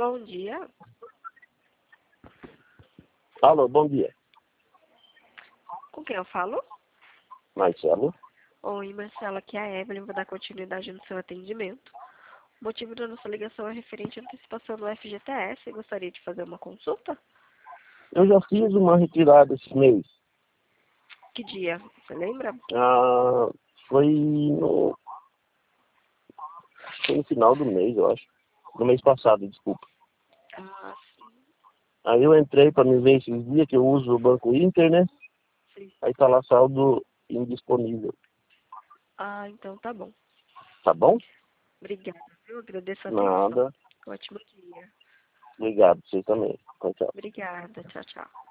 Bom dia. Alô, bom dia. Com quem eu falo? Marcelo. Oi, Marcela, aqui é a Evelyn. Vou dar continuidade no seu atendimento. O motivo da nossa ligação é referente à antecipação do FGTS. Gostaria de fazer uma consulta? Eu já fiz uma retirada esse mês. Que dia? Você lembra? Ah, foi no, foi no final do mês, eu acho. No mês passado, desculpa. Ah, Aí eu entrei para me ver esses dias que eu uso o Banco Inter, né? sim. Aí tá lá saldo indisponível. Ah, então tá bom. Tá bom? Obrigada, viu? Agradeço a atenção. Nada. Ótimo dia. Obrigado, vocês também. Tchau, tchau. Obrigada. Tchau, tchau.